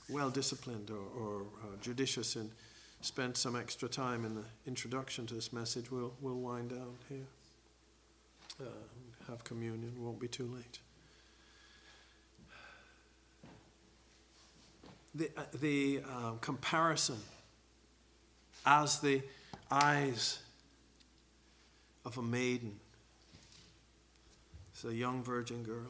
well disciplined or, or uh, judicious and spent some extra time in the introduction to this message, we'll, we'll wind down here. Uh, have communion, won't be too late. The, uh, the uh, comparison as the eyes of a maiden, it's a young virgin girl,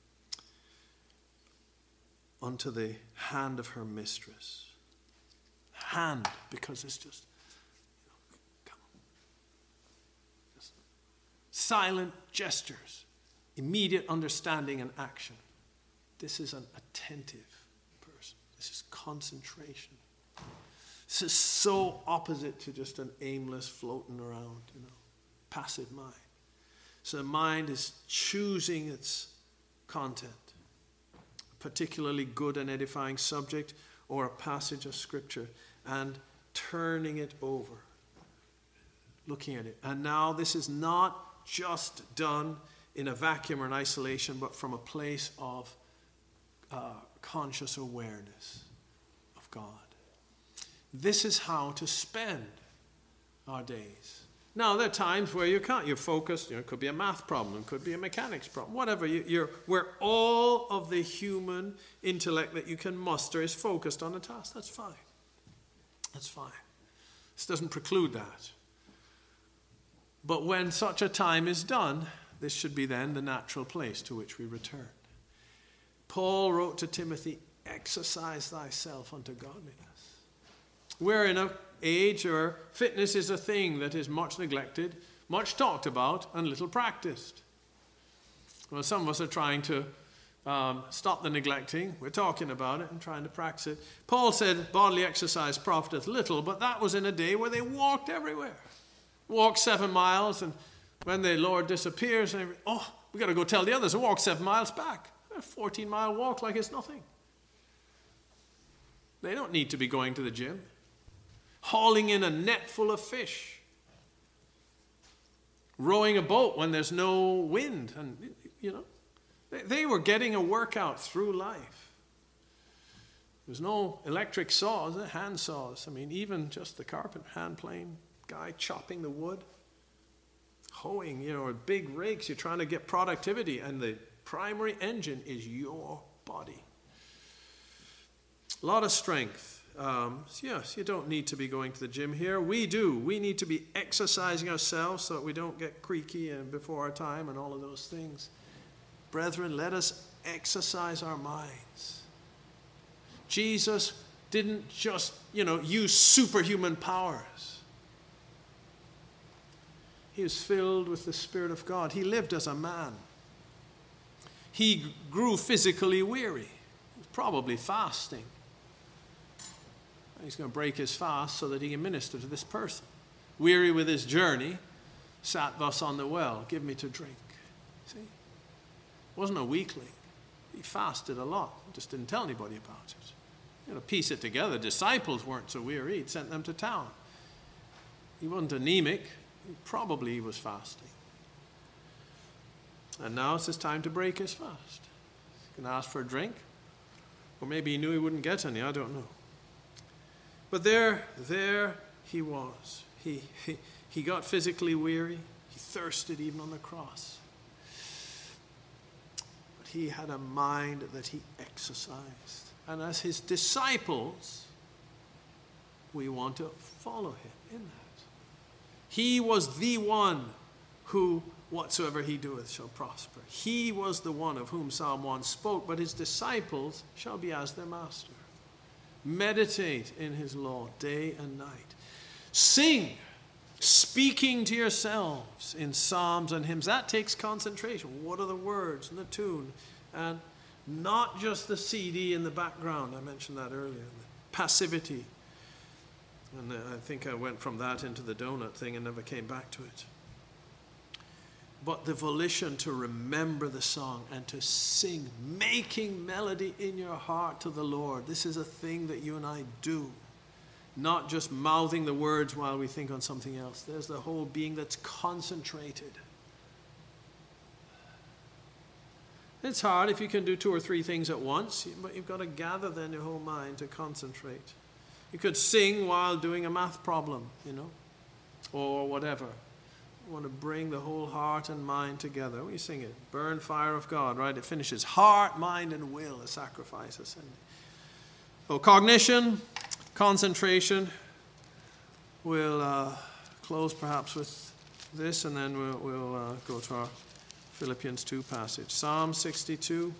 unto the hand of her mistress. Hand, because it's just, you know, come on. Just silent gestures, immediate understanding and action. This is an attentive person. This is concentration. This is so opposite to just an aimless floating around, you know, passive mind. So the mind is choosing its content, a particularly good and edifying subject or a passage of Scripture, and turning it over, looking at it. And now this is not just done in a vacuum or in isolation, but from a place of uh, conscious awareness of God. This is how to spend our days. Now, there are times where you can't. You're focused. You know, it could be a math problem. It could be a mechanics problem. Whatever. You, you're, where all of the human intellect that you can muster is focused on a task. That's fine. That's fine. This doesn't preclude that. But when such a time is done, this should be then the natural place to which we return. Paul wrote to Timothy, exercise thyself unto godliness. We're in an age where fitness is a thing that is much neglected, much talked about, and little practiced. Well, some of us are trying to um, stop the neglecting. We're talking about it and trying to practice it. Paul said, bodily exercise profiteth little, but that was in a day where they walked everywhere. Walked seven miles, and when the Lord disappears, and oh, we got to go tell the others to walk seven miles back. A fourteen-mile walk like it's nothing. They don't need to be going to the gym. Hauling in a net full of fish. Rowing a boat when there's no wind. And, you know, they, they were getting a workout through life. There's no electric saws, hand saws. I mean, even just the carpenter, hand plane guy chopping the wood. Hoeing, you know, or big rakes. You're trying to get productivity, and the primary engine is your body. A lot of strength. Um, yes, you don't need to be going to the gym here. We do. We need to be exercising ourselves so that we don't get creaky and before our time and all of those things. Brethren, let us exercise our minds. Jesus didn't just, you know, use superhuman powers. He was filled with the Spirit of God. He lived as a man. He grew physically weary. He was probably fasting. He's going to break his fast so that he can minister to this person. Weary with his journey, sat thus on the well, give me to drink. See? Wasn't a weakling. He fasted a lot, just didn't tell anybody about it. You know, piece it together. Disciples weren't so weary, he'd sent them to town. He wasn't anemic, he probably he was fasting. And now it's his time to break his fast. He's going to ask for a drink, or maybe he knew he wouldn't get any, I don't know. But there, there he was. He, he, he got physically weary. He thirsted even on the cross. But he had a mind that he exercised. And as his disciples, we want to follow him in that. He was the one who, whatsoever he doeth, shall prosper. He was the one of whom Psalm one spoke, but his disciples shall be as their master. Meditate in his law day and night. Sing, speaking to yourselves in psalms and hymns. That takes concentration. What are the words and the tune? And not just the C D in the background. I mentioned that earlier. The passivity. And I think I went from that into the donut thing and never came back to it. But the volition to remember the song and to sing, making melody in your heart to the Lord. This is a thing that you and I do. Not just mouthing the words while we think on something else. There's the whole being that's concentrated. It's hard if you can do two or three things at once, but you've got to gather then your whole mind to concentrate. You could sing while doing a math problem, you know, or whatever. You want to bring the whole heart and mind together. We sing it, burn fire of God, right? It finishes heart, mind, and will, a sacrifice ascending. So cognition, concentration. We'll uh, close perhaps with this, and then we'll, we'll uh, go to our Philippians two passage. Psalm sixty-two.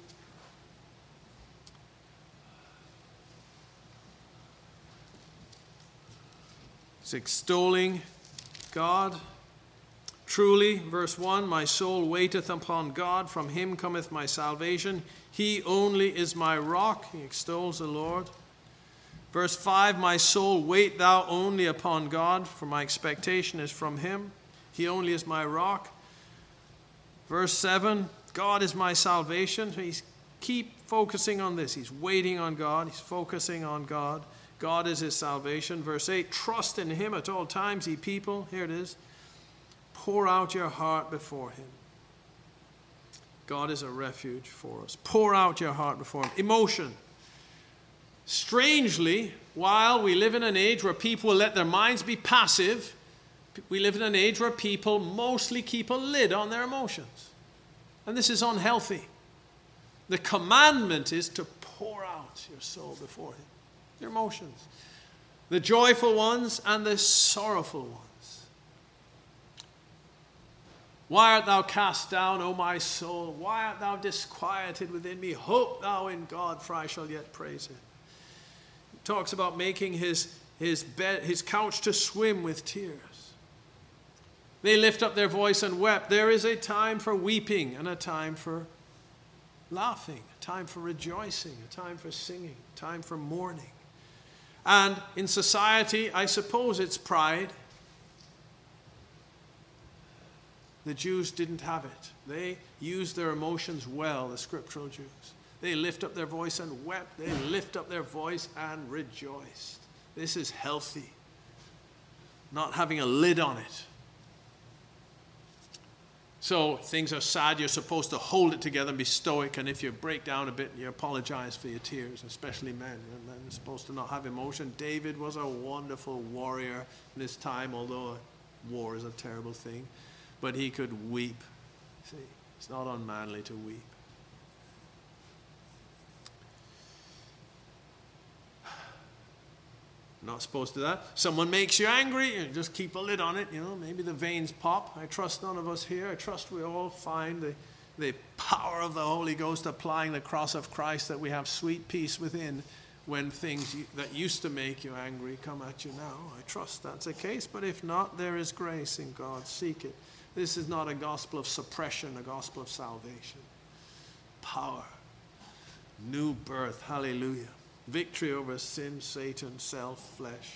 It's extolling God. Truly, verse one, my soul waiteth upon God, from him cometh my salvation. He only is my rock. He extols the Lord. Verse five, my soul wait thou only upon God, for my expectation is from him. He only is my rock. Verse seven, God is my salvation. He's keep focusing on this. He's waiting on God. He's focusing on God. God is his salvation. Verse eight, trust in him at all times, ye people. Here it is. Pour out your heart before him. God is a refuge for us. Pour out your heart before him. Emotion. Strangely, while we live in an age where people let their minds be passive, we live in an age where people mostly keep a lid on their emotions. And this is unhealthy. The commandment is to pour out your soul before him. Your emotions. The joyful ones and the sorrowful ones. Why art thou cast down, O my soul? Why art thou disquieted within me? Hope thou in God, for I shall yet praise him. He talks about making his, his, bed, his couch to swim with tears. They lift up their voice and wept. There is a time for weeping and a time for laughing, a time for rejoicing, a time for singing, a time for mourning. And in society, I suppose it's pride. The Jews didn't have it. They used their emotions well, the scriptural Jews. They lift up their voice and wept. They lift up their voice and rejoiced. This is healthy. Not having a lid on it. So things are sad, you're supposed to hold it together and be stoic, and if you break down a bit, you apologize for your tears, especially men. Men are supposed to not have emotion. David was a wonderful warrior in his time, although war is a terrible thing. But he could weep. See, it's not unmanly to weep. Not supposed to do that. Someone makes you angry, you just keep a lid on it. You know, maybe the veins pop. I trust none of us here. I trust we all find the, the power of the Holy Ghost applying the cross of Christ, that we have sweet peace within when things you, that used to make you angry come at you now. I trust that's the case. But if not, there is grace in God. Seek it. This is not a gospel of suppression, a gospel of salvation. Power. New birth. Hallelujah. Victory over sin, Satan, self, flesh.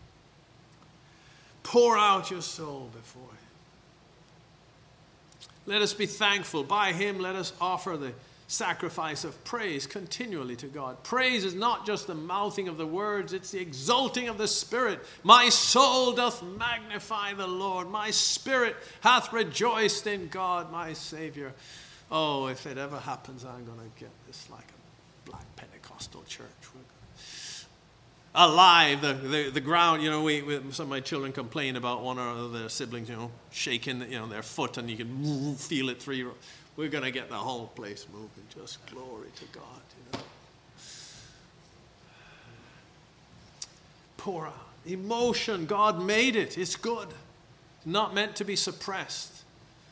Pour out your soul before him. Let us be thankful. By him, let us offer the sacrifice of praise continually to God. Praise is not just the mouthing of the words, it's the exalting of the Spirit. My soul doth magnify the Lord. My spirit hath rejoiced in God, my Savior. Oh, if it ever happens, I'm going to get this like a black Pentecostal church. We're alive, the, the, the ground, you know, we, we, some of my children complain about one or their siblings, you know, shaking, you know, their foot, and you can feel it three. We're going to get the whole place moving. Just glory to God, you know. Pour out. Emotion, God made it. It's good. It's not meant to be suppressed.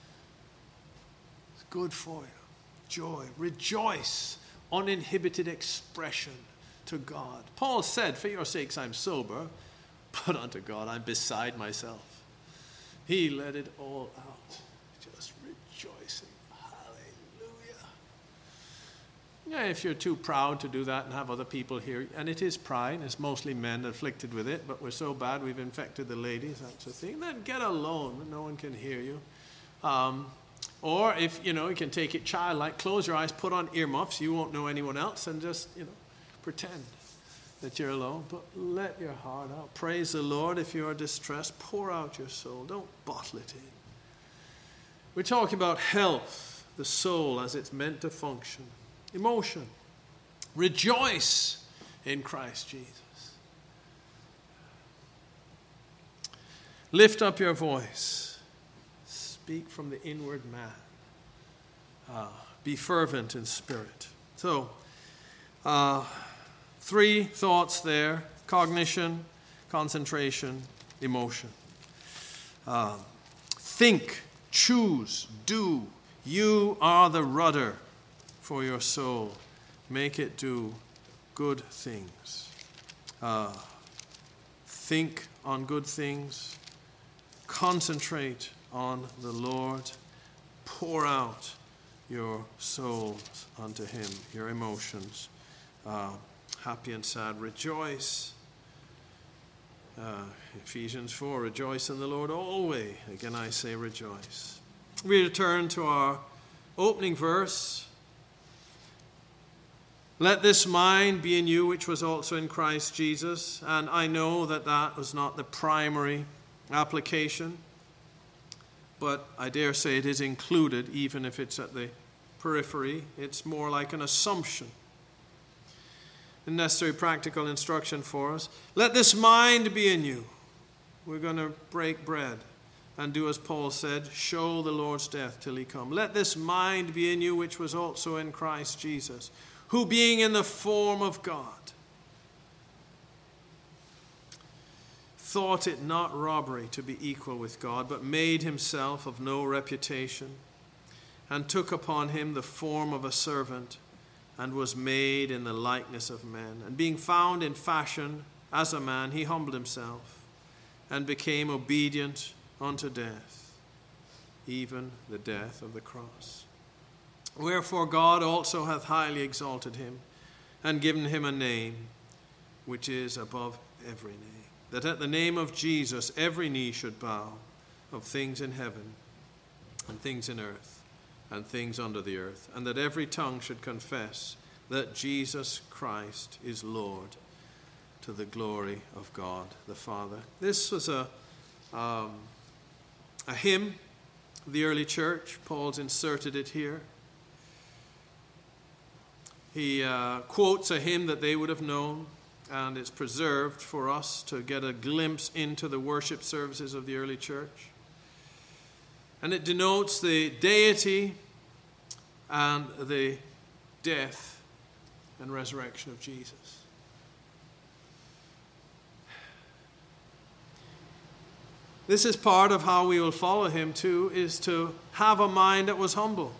It's good for you. Joy. Rejoice. Uninhibited expression to God. Paul said, for your sakes I'm sober, but unto God I'm beside myself. He let it all out. Just rejoicing. Hallelujah. Yeah, if you're too proud to do that and have other people hear, and it is pride, it's mostly men afflicted with it, but we're so bad we've infected the ladies, that's the thing, then get alone. No one can hear you. Um, or if, you know, you can take it childlike, close your eyes, put on earmuffs, you won't know anyone else, and just, you know, pretend that you're alone, but let your heart out. Praise the Lord. If you are distressed, pour out your soul. Don't bottle it in. We're talking about health. the soul as it's meant to function. Emotion. Rejoice in Christ Jesus. Lift up your voice. Speak from the inward man. Uh, be fervent in spirit. So, uh, three thoughts there: cognition, concentration, emotion. Uh, think, choose, do. You are the rudder for your soul. Make it do good things. Uh, think on good things. Concentrate on the Lord. Pour out your souls unto him, your emotions. Uh, happy and sad, rejoice. Uh, Ephesians four, rejoice in the Lord always. Again, I say rejoice. We return to our opening verse. Let this mind be in you, which was also in Christ Jesus. And I know that that was not the primary application, but I dare say it is included, even if it's at the periphery. It's more like an assumption. The necessary practical instruction for us. Let this mind be in you. We're going to break bread and do as Paul said, show the Lord's death till he come. Let this mind be in you, which was also in Christ Jesus, who being in the form of God, thought it not robbery to be equal with God, but made himself of no reputation, and took upon him the form of a servant, and was made in the likeness of men. And being found in fashion as a man, he humbled himself, and became obedient unto death, even the death of the cross. Wherefore God also hath highly exalted him, and given him a name which is above every name, that at the name of Jesus every knee should bow, of things in heaven, and things in earth, and things under the earth, and that every tongue should confess that Jesus Christ is Lord, to the glory of God the Father. This was a, um, a hymn of the early church. Paul's inserted it here. He uh, quotes a hymn that they would have known, and it's preserved for us to get a glimpse into the worship services of the early church. And it denotes the deity and the death and resurrection of Jesus. This is part of how we will follow him too, is to have a mind that was humble.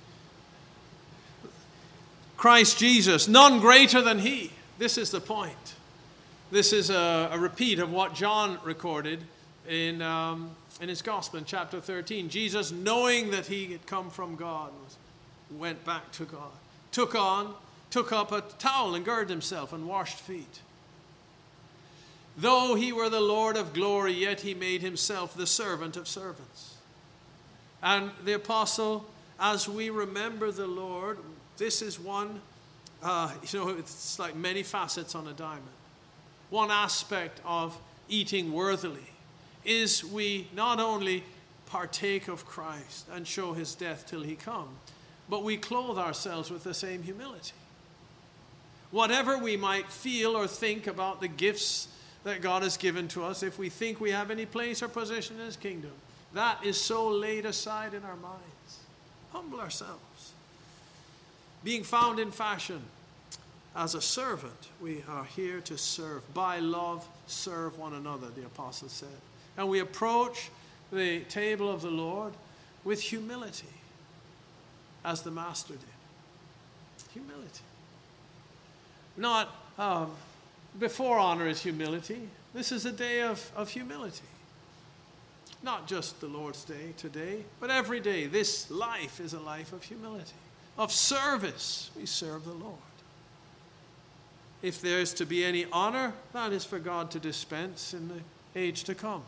Christ Jesus, none greater than he. This is the point. This is a, a repeat of what John recorded in, um, in his gospel in chapter thirteen. Jesus, knowing that he had come from God, went back to God, took on, took up a towel and girded himself and washed feet. Though he were the Lord of glory, yet he made himself the servant of servants. And the apostle, as we remember the Lord, this is one, uh, you know, it's like many facets on a diamond. One aspect of eating worthily is we not only partake of Christ and show his death till he come, but we clothe ourselves with the same humility. Whatever we might feel or think about the gifts that God has given to us, if we think we have any place or position in his kingdom, that is so laid aside in our minds. Humble ourselves. Being found in fashion as a servant, we are here to serve. By love, serve one another, the apostle said. And we approach the table of the Lord with humility, as the master did. Humility. Not um, before honor is humility. This is a day of, of humility. Not just the Lord's day today, but every day. This life is a life of humility, of service. We serve the Lord. If there's to be any honor, that is for God to dispense in the age to come.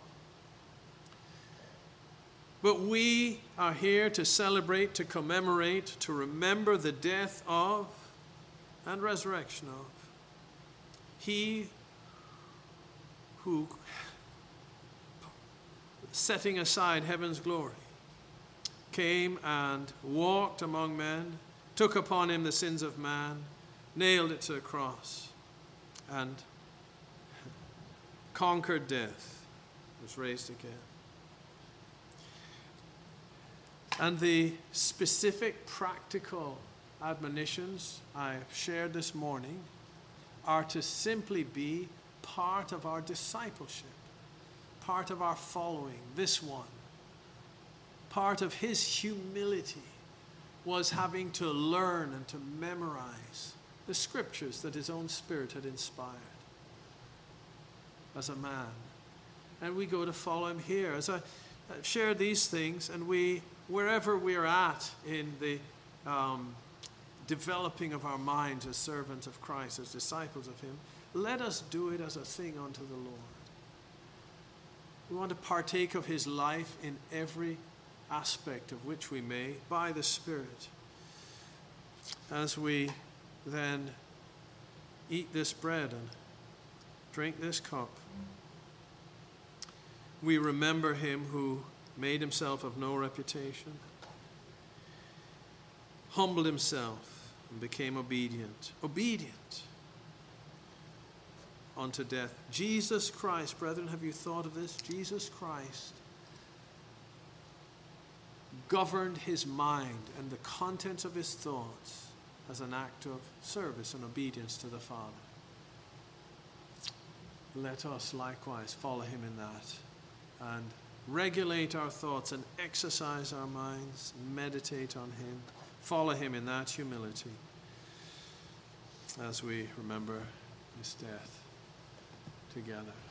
But we are here to celebrate, to commemorate, to remember the death of and resurrection of he who, setting aside heaven's glory, came and walked among men, took upon him the sins of man, nailed it to the cross, and conquered death, was raised again. And the specific practical admonitions I shared this morning are to simply be part of our discipleship, part of our following, this one. Part of his humility was having to learn and to memorize the scriptures that his own Spirit had inspired as a man. And we go to follow him here. As I share these things, and we, wherever we're at in the um, developing of our minds as servants of Christ, as disciples of him, let us do it as a thing unto the Lord. We want to partake of his life in every aspect of which we may, by the Spirit. As we then eat this bread and drink this cup, we remember him who made himself of no reputation, humbled himself, and became obedient. Obedient unto death. Jesus Christ, brethren, have you thought of this? Jesus Christ governed his mind and the contents of his thoughts as an act of service and obedience to the Father. Let us likewise follow him in that and regulate our thoughts and exercise our minds, meditate on him, follow him in that humility as we remember his death together.